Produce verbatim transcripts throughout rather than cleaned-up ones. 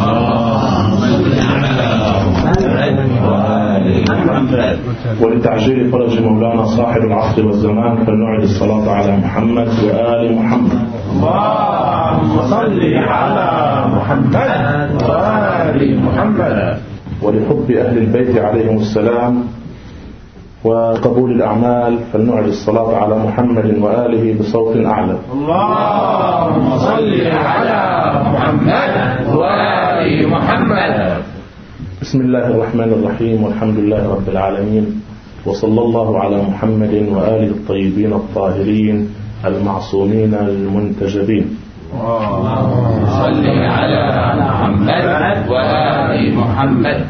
ولتعجيل فرج مولانا صاحب العصر والزمان فلنعد الصلاة على محمد وآل محمد. اللهم صل على محمد وآل محمد. ولحب أهل البيت عليهم السلام وقبول الأعمال فلنعد الصلاة على محمد وآله بصوت أعلى. اللهم صل على محمد وآل محمد. بسم الله الرحمن الرحيم والحمد لله رب العالمين وصلى الله على محمد وآله الطيبين الطاهرين المعصومين المنتجبين. اللهم صل على محمد وآل محمد.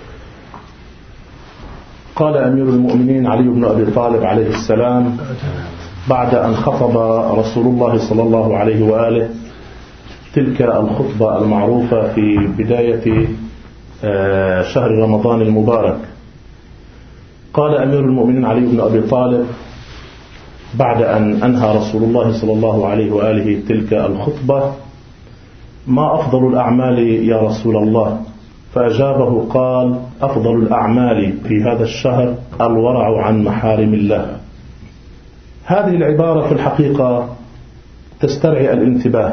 قال أمير المؤمنين علي بن أبي طالب عليه السلام بعد أن خطب رسول الله صلى الله عليه وآله تلك الخطبة المعروفة في بداية شهر رمضان المبارك، قال أمير المؤمنين علي بن أبي طالب بعد أن أنهى رسول الله صلى الله عليه وآله تلك الخطبة: ما أفضل الأعمال يا رسول الله؟ فأجابه قال: أفضل الأعمال في هذا الشهر الورع عن محارم الله. هذه العبارة في الحقيقة تستدعي الانتباه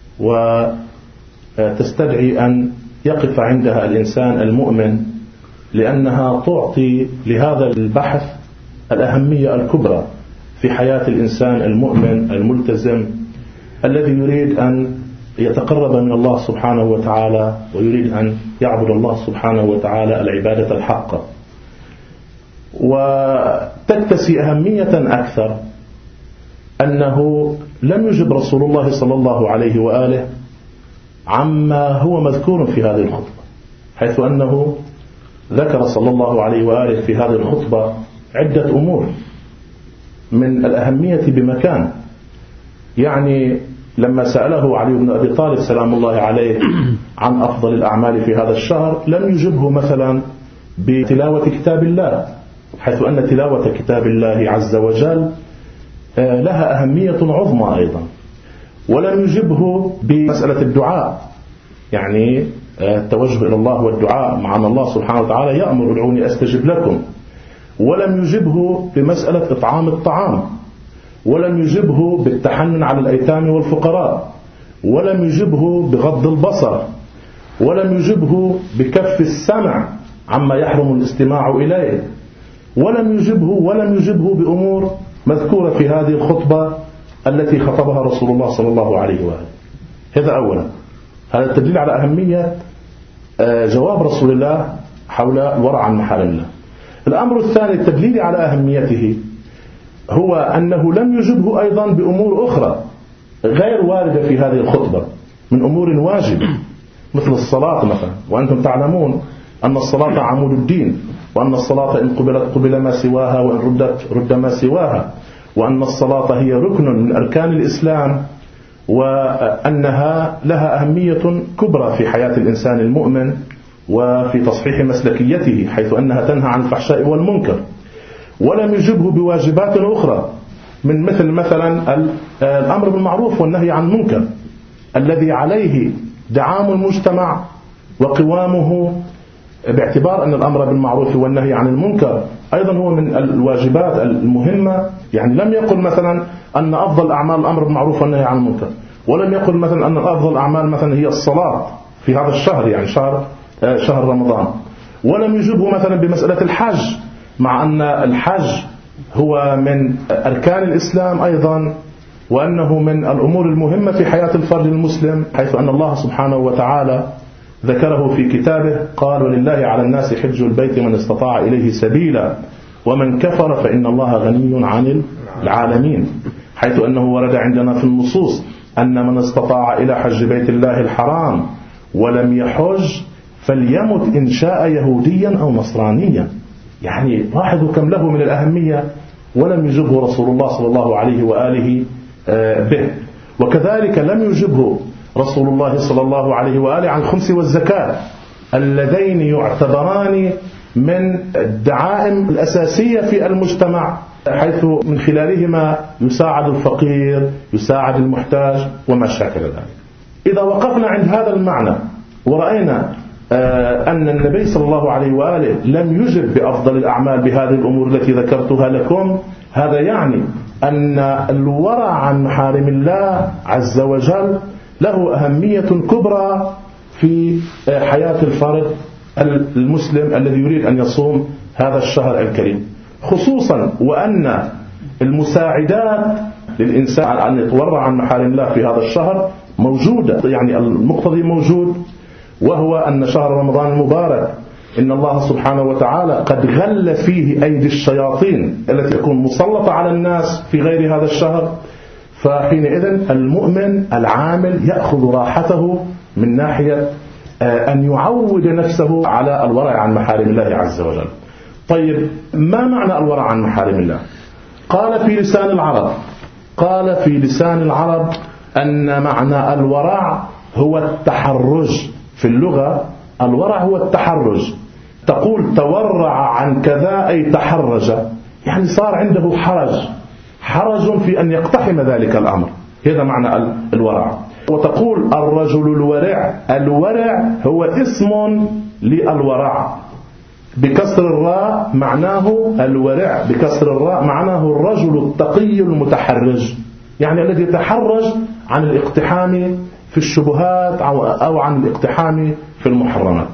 وتستدعي أن يقف عندها الإنسان المؤمن، لأنها تعطي لهذا البحث الأهمية الكبرى في حياة الإنسان المؤمن الملتزم الذي يريد أن يتقرب من الله سبحانه وتعالى ويريد أن يعبد الله سبحانه وتعالى العبادة الحقة. وتكتسي أهمية أكثر أنه لم يجب رسول الله صلى الله عليه وآله عما هو مذكور في هذه الخطبة، حيث أنه ذكر صلى الله عليه وآله في هذه الخطبة عدة أمور من الأهمية بمكان. يعني لما سأله علي بن أبي طالب سلام الله عليه عن أفضل الأعمال في هذا الشهر لم يجبه مثلا بتلاوة كتاب الله، حيث أن تلاوة كتاب الله عز وجل لها أهمية عظمى أيضا. ولم يجبه بمسألة الدعاء، يعني التوجه إلى الله والدعاء، مع أن الله سبحانه وتعالى يأمر ادعوني أستجب لكم. ولم يجبه بمسألة إطعام الطعام، ولم يجبه بالتحنن على الأيتام والفقراء، ولم يجبه بغض البصر، ولم يجبه بكف السمع عما يحرم الاستماع إليه، ولم يجبه ولم يجبه بأمور مذكورة في هذه الخطبة التي خطبها رسول الله صلى الله عليه وآله. هذا أولا، هذا التدليل على أهمية جواب رسول الله حول الورع عن محارم الله. الأمر الثاني التدليل على أهميته هو أنه لم يجبه أيضا بأمور أخرى غير واردة في هذه الخطبة من أمور واجبة مثل الصلاة مثلا، وأنتم تعلمون أن الصلاة عمود الدين، وأن الصلاة إن قبلت قبل ما سواها وإن ردت رد ما سواها، وأن الصلاة هي ركن من أركان الإسلام، وأنها لها أهمية كبرى في حياة الإنسان المؤمن وفي تصحيح مسلكيته، حيث أنها تنهى عن الفحشاء والمنكر. ولم يجبه بواجبات أخرى من مثل مثلا الأمر بالمعروف والنهي عن المنكر الذي عليه دعام المجتمع وقوامه، باعتبار أن الأمر بالمعروف والنهي عن المنكر أيضا هو من الواجبات المهمة. يعني لم يقل مثلا أن أفضل أعمال الأمر بالمعروف والنهي عن المنكر، ولم يقل مثلا أن أفضل الأعمال مثلا هي الصلاة في هذا الشهر، يعني شهر شهر رمضان. ولم يجبه مثلا بمسألة الحج، مع أن الحج هو من أركان الإسلام أيضا، وأنه من الأمور المهمة في حياة الفرد المسلم، حيث أن الله سبحانه وتعالى ذكره في كتابه قال: ولله على الناس حج البيت من استطاع إليه سبيلا ومن كفر فإن الله غني عن العالمين، حيث أنه ورد عندنا في النصوص أن من استطاع إلى حج بيت الله الحرام ولم يحج فليمت إن شاء يهوديا أو نصرانيا. يعني لاحظوا كم له من الأهمية، ولم يجبه رسول الله صلى الله عليه وآله به. وكذلك لم يجبه رسول الله صلى الله عليه وآله عن الخمس والزكاة اللذين يعتبران من الدعائم الأساسية في المجتمع، حيث من خلالهما يساعد الفقير، يساعد المحتاج وما شاكل ذلك. إذا وقفنا عند هذا المعنى ورأينا أن النبي صلى الله عليه وآله لم يجب بأفضل الأعمال بهذه الأمور التي ذكرتها لكم. هذا يعني أن الورع عن محارم الله عز وجل له أهمية كبرى في حياة الفرد المسلم الذي يريد أن يصوم هذا الشهر الكريم، خصوصا وأن المساعدات للإنسان أن يتورع عن محارم الله في هذا الشهر موجودة، يعني المقتضي موجود، وهو أن شهر رمضان المبارك إن الله سبحانه وتعالى قد غل فيه أيدي الشياطين التي تكون مسلطة على الناس في غير هذا الشهر. فحينئذ المؤمن العامل يأخذ راحته من ناحية أن يعود نفسه على الورع عن محارم الله عز وجل. طيب، ما معنى الورع عن محارم الله؟ قال في لسان العرب قال في لسان العرب أن معنى الورع هو التحرج. في اللغة الورع هو التحرج. تقول تورع عن كذا أي تحرج، يعني صار عنده حرج حرج في أن يقتحم ذلك الأمر، هذا معنى الورع. وتقول الرجل الورع، الورع هو اسم للورع بكسر الراء معناه الورع، بكسر الراء معناه الرجل التقي المتحرج، يعني الذي يتحرج عن الاقتحام في الشبهات أو عن الاقتحام في المحرمات.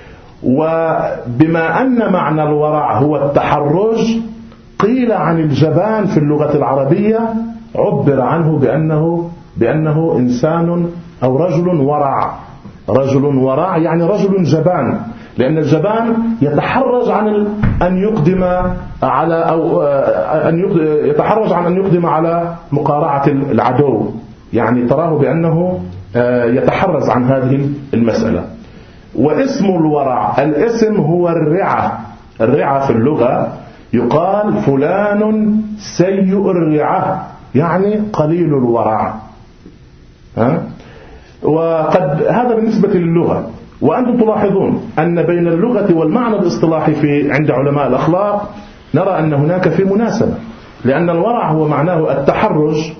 وبما أن معنى الورع هو التحرج، قيل عن الجبان في اللغة العربية عبر عنه بأنه, بأنه إنسان أو رجل ورع. رجل ورع يعني رجل جبان، لأن الجبان يتحرج عن أن يقدم على أو أن يتحرج عن أن يقدم على مقارعة العدو، يعني تراه بأنه يتحرز عن هذه المسألة. واسم الورع، الاسم هو الرعة. الرعة في اللغة يقال فلان سيء الرعة، يعني قليل الورع. ها؟ وقد هذا بالنسبة للغة. وأنتم تلاحظون أن بين اللغة والمعنى الاصطلاحي في عند علماء الأخلاق نرى أن هناك في مناسبة، لأن الورع هو معناه التحرج،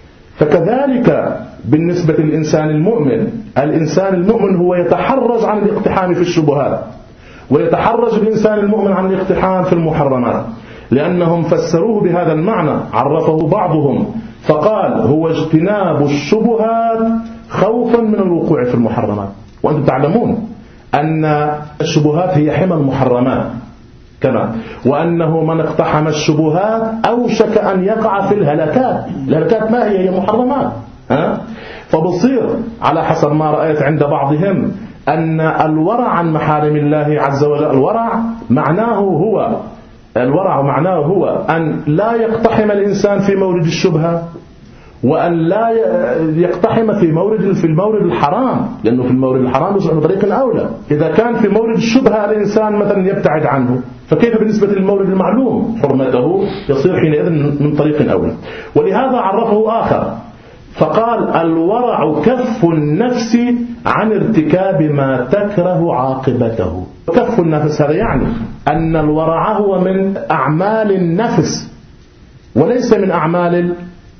فكذلك بالنسبة للإنسان المؤمن، الإنسان المؤمن هو يتحرج عن الاقتحام في الشبهات، ويتحرج الإنسان المؤمن عن الاقتحام في المحرمات، لأنهم فسروه بهذا المعنى. عرفه بعضهم فقال هو اجتناب الشبهات خوفا من الوقوع في المحرمات. وأنتم تعلمون أن الشبهات هي حمى المحرمات كما، وأنه من اقتحم الشبهات أوشك أن يقع في الهلاكات. الهلاكات ما هي؟ هي محرمات. ها؟ فبصير على حسب ما رأيت عند بعضهم أن الورع عن محارم الله عز وجل، الورع معناه هو الورع معناه هو أن لا يقتحم الإنسان في مورد الشبهة، وأن لا يقتحم في مورد في المورد الحرام، لأنه في المورد الحرام يصبح بطريق أولى. إذا كان في مورد الشبهة الإنسان مثلا يبتعد عنه، فكيف بالنسبة للمورد المعلوم حرمته؟ يصير حينئذ من طريق أولى. ولهذا عرفه آخر فقال الورع كف النفس عن ارتكاب ما تكره عاقبته. كف النفس هذا يعني أن الورع هو من أعمال النفس وليس من أعمال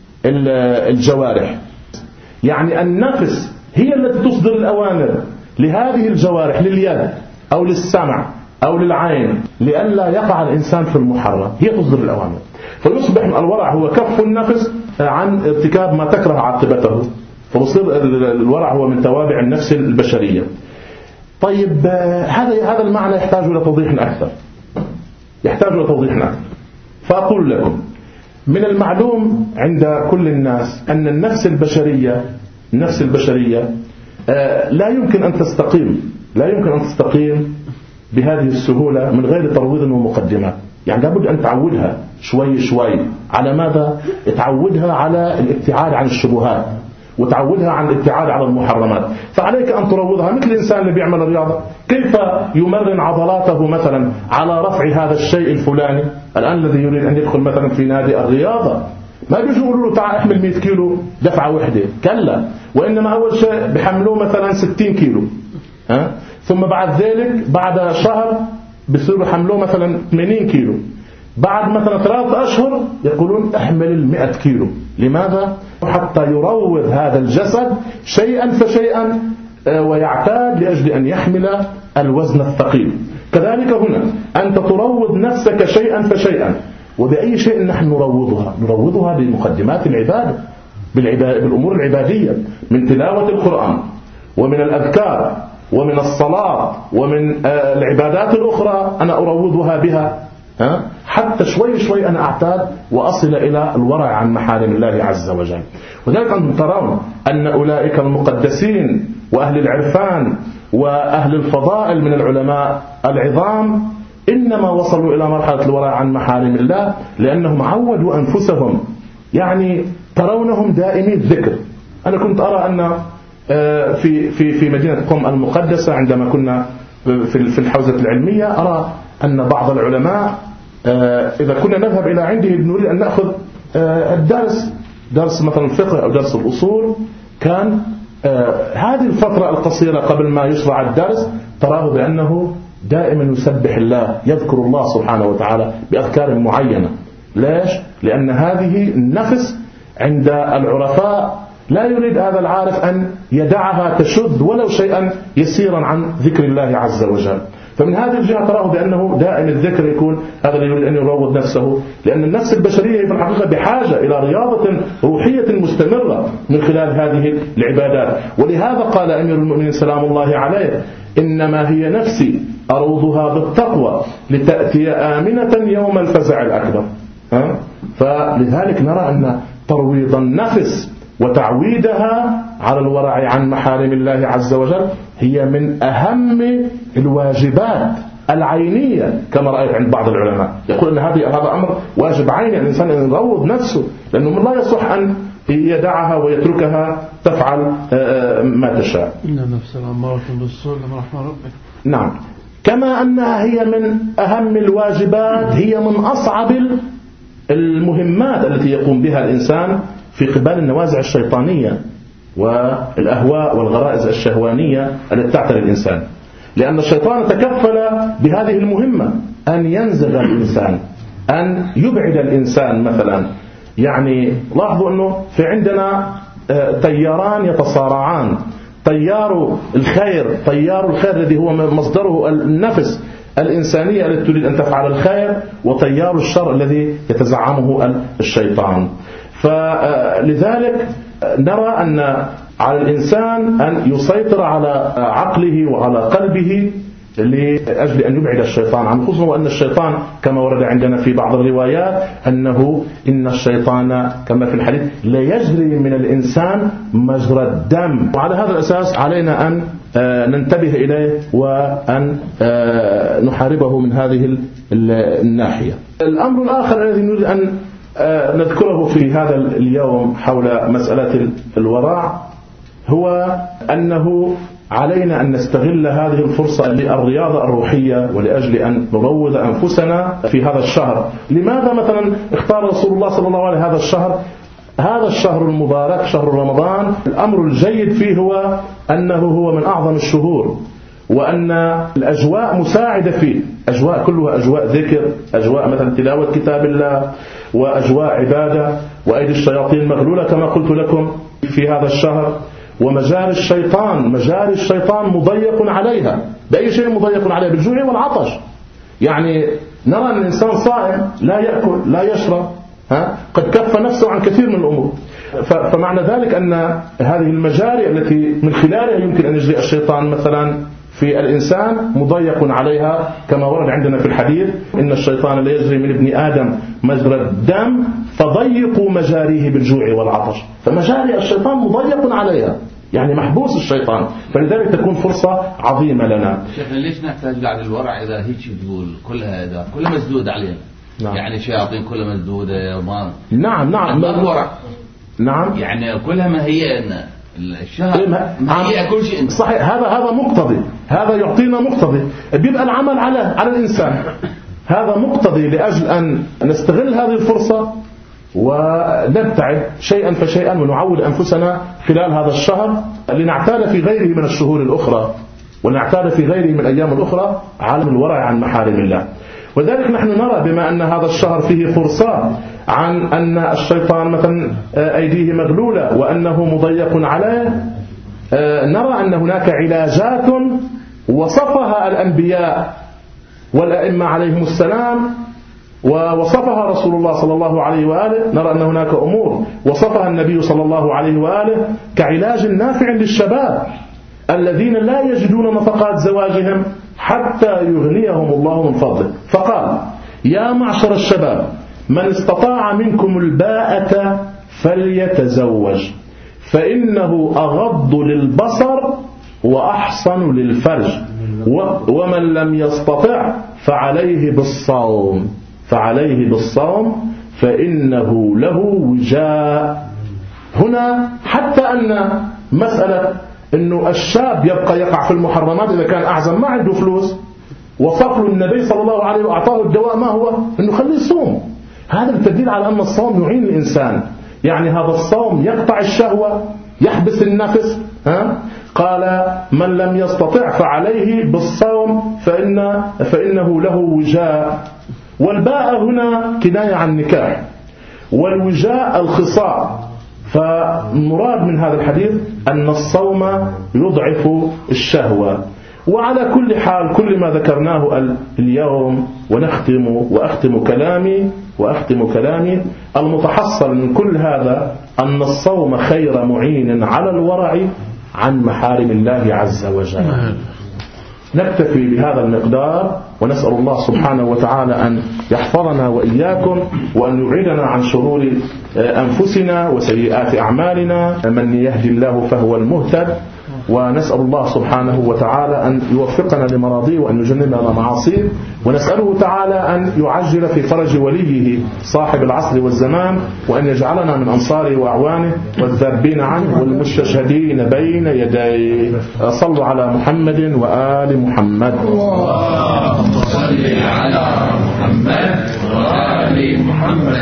الجوارح. يعني النفس هي التي تصدر الأوامر لهذه الجوارح، لليد أو للسمع أو للعين، لئلا يقع الإنسان في المحرم، هي تصدر الأوامر. فيصبح الورع هو كف النفس عن ارتكاب ما تكره عاقبته، فيصير الورع هو من توابع النفس البشرية. طيب، هذا هذا المعنى يحتاج إلى توضيح أكثر يحتاج إلى توضيح أكثر فأقول لكم من المعلوم عند كل الناس أن النفس البشرية النفس البشرية لا يمكن أن تستقيم لا يمكن أن تستقيم بهذه السهولة من غير ترويض ومقدمات. يعني لابد أن تعودها شوي شوي على ماذا؟ تعودها على الابتعاد عن الشبهات، وتعودها عن الابتعاد عن المحرمات. فعليك أن تروضها مثل الإنسان اللي بيعمل الرياضة، كيف يمرن عضلاته مثلا على رفع هذا الشيء الفلاني. الآن الذي يريد أن يدخل مثلا في نادي الرياضة ما بيجوا يقولوا له تعال احمل مئة كيلو دفعة واحدة، كلا، وإنما أول شيء بحملوه مثلا ستين كيلو، ها؟ ثم بعد ذلك بعد شهر بيصيروا حملوه مثلا ثمانين كيلو، بعد مثلا ثلاثة أشهر يقولون احمل المئة كيلو. لماذا؟ حتى يروض هذا الجسد شيئا فشيئا ويعتاد لأجل أن يحمل الوزن الثقيل. كذلك هنا أنت تروض نفسك شيئا فشيئا. وبأي شيء نحن نروضها؟ نروضها بمقدمات العبادة، بالأمور العبادية، من تلاوة القرآن ومن الأذكار ومن الصلاة ومن العبادات الأخرى أنا أروضها بها، حتى شوي شوي أنا أعتاد وأصل إلى الورع عن محارم الله عز وجل. وذلك أنتم ترون أن أولئك المقدسين وأهل العرفان وأهل الفضائل من العلماء العظام إنما وصلوا إلى مرحلة الورع عن محارم الله لأنهم عودوا أنفسهم، يعني ترونهم دائمي الذكر. أنا كنت أرى أن في في في مدينة قم المقدسة عندما كنا في الحوزة العلمية أرى أن بعض العلماء إذا كنا نذهب إلى عنده نريد أن نأخذ الدرس، درس مثلا الفقه أو درس الأصول، كان هذه الفترة القصيرة قبل ما يشرع الدرس تراه بأنه دائما يسبح الله، يذكر الله سبحانه وتعالى بأذكار معينة. ليش؟ لأن هذه النفس عند العرفاء لا يريد هذا العارف أن يدعها تشد ولو شيئا يسيرا عن ذكر الله عز وجل. فمن هذه الجهة تراه بأنه دائم الذكر يكون هذا اللي يريد أن يروض نفسه، لأن النفس البشرية في الحقيقة بحاجة إلى رياضة روحية مستمرة من خلال هذه العبادات. ولهذا قال أمير المؤمنين سلام الله عليه: إنما هي نفسي أروضها بالتقوى لتأتي آمنة يوم الفزع الأكبر. فلذلك نرى أن ترويض النفس وتعويدها على الورع عن محارم الله عز وجل هي من أهم الواجبات العينية، كما رأيت عند بعض العلماء يقول أن هذا أمر واجب عيني، الإنسان أن يروض نفسه، لأنه لا يصح أن يدعها ويتركها تفعل ما تشاء. إن النفس لأمارة بالسوء إلا ما رحم ربك. نعم، كما أنها هي من أهم الواجبات، هي من أصعب المهمات التي يقوم بها الإنسان في قبال النوازع الشيطانية والأهواء والغرائز الشهوانية التي تعتري الإنسان، لأن الشيطان تكفل بهذه المهمة، أن ينزغ الإنسان، أن يبعد الإنسان. مثلا يعني لاحظوا أنه في عندنا تياران يتصارعان، تيار الخير، تيار الخير الذي هو مصدره النفس الإنسانية التي تريد أن تفعل الخير، وتيار الشر الذي يتزعمه الشيطان. فلذلك نرى أن على الإنسان أن يسيطر على عقله وعلى قلبه لأجل أن يبعد الشيطان عنه، خصوصا وأن الشيطان كما ورد عندنا في بعض الروايات أنه إن الشيطان كما في الحديث لا يجري من الإنسان مجرى الدم. وعلى هذا الأساس علينا أن ننتبه إليه وأن نحاربه من هذه الناحية. الأمر الآخر الذي نريد أن نذكره في هذا اليوم حول مسألة الورع هو أنه علينا أن نستغل هذه الفرصة للرياضة الروحية ولأجل أن نروض أنفسنا في هذا الشهر. لماذا مثلا اختار رسول الله صلى الله عليه وسلم هذا الشهر؟ هذا الشهر المبارك شهر رمضان، الأمر الجيد فيه هو أنه هو من أعظم الشهور، وأن الأجواء مساعدة فيه، أجواء كلها أجواء ذكر، أجواء مثلا تلاوة كتاب الله، وأجواء عبادة، وأيدي الشياطين مغلولة كما قلت لكم في هذا الشهر، ومجاري الشيطان مجاري الشيطان مضيق عليها. بأي شيء مضيق عليها؟ بالجوع والعطش. يعني نرى أن الإنسان صائم لا يأكل لا يشرب، ها؟ قد كف نفسه عن كثير من الأمور. فمعنى ذلك أن هذه المجاري التي من خلالها يمكن أن يجري الشيطان مثلا في الإنسان مضيق عليها، كما ورد عندنا في الحديث: إن الشيطان لا يجري من ابن آدم مجرى الدم فضيقوا مجاريه بالجوع والعطش. فمجاري الشيطان مضيق عليها، يعني محبوس الشيطان، فلذلك تكون فرصة عظيمة لنا. شيخنا ليش نحتاج بعد الورع إذا هيك تقول كلها إذا كلها مسدود علينا؟ نعم. يعني شياطين كلها مسدودة ما نعم نعم ما الورع نعم يعني كلها ما هي إن الشهر ما هي كل شيء صحيح. هذا هذا مقتضي، هذا يعطينا مقتضي، بيبقى العمل على على الإنسان. هذا مقتضي لأجل أن نستغل هذه الفرصة ونبتعد شيئا فشيئا ونعود أنفسنا خلال هذا الشهر لنعتاد في غيره من الشهور الأخرى، ونعتاد في غيره من الأيام الأخرى على الورع عن محارم الله. وذلك نحن نرى بما أن هذا الشهر فيه فرصة عن أن الشيطان مثلا أيديه مغلولة وأنه مضيق عليه، نرى أن هناك علاجات وصفها الأنبياء والأئمة عليهم السلام ووصفها رسول الله صلى الله عليه وآله. نرى أن هناك أمور وصفها النبي صلى الله عليه وآله كعلاج نافع للشباب الذين لا يجدون نفقات زواجهم حتى يغنيهم الله من فضله. فقال: يا معشر الشباب من استطاع منكم الباءة فليتزوج فإنه أغض للبصر وأحصن للفرج ومن لم يستطع فعليه بالصوم فعليه بالصوم فإنه له وجاء. هنا حتى أن مسألة أنه الشاب يبقى يقع في المحرمات إذا كان أعزم ما عنده فلوس، وصف له النبي صلى الله عليه وأعطاه الدواء ما هو؟ أنه خليه يصوم. هذا التدليل على أن الصوم يعين الإنسان، يعني هذا الصوم يقطع الشهوة يحبس النفس. ها؟ قال: من لم يستطع فعليه بالصوم فإن فإنه له وجاء. والباء هنا كناية عن نكاح، والوجاء الخصاء. فمراد من هذا الحديث أن الصوم يضعف الشهوة. وعلى كل حال كل ما ذكرناه اليوم ونختم وأختم كلامي وأختم كلامي المتحصل من كل هذا أن الصوم خير معين على الورع عن محارم الله عز وجل. نكتفي بهذا المقدار ونسأل الله سبحانه وتعالى أن يحفظنا وإياكم وأن يعيدنا عن شرور أنفسنا وسيئات أعمالنا. من يهدي الله فهو المهتد، ونسأل الله سبحانه وتعالى أن يوفقنا لمراضيه وأن يجنبنا معاصيه، ونسأله تعالى أن يعجل في فرج وليه صاحب العصر والزمان، وأن يجعلنا من أنصاره وأعوانه والذابين عنه والمستشهدين بين يديه. صلوا على محمد وآل محمد. اللهم صل على محمد وآل محمد.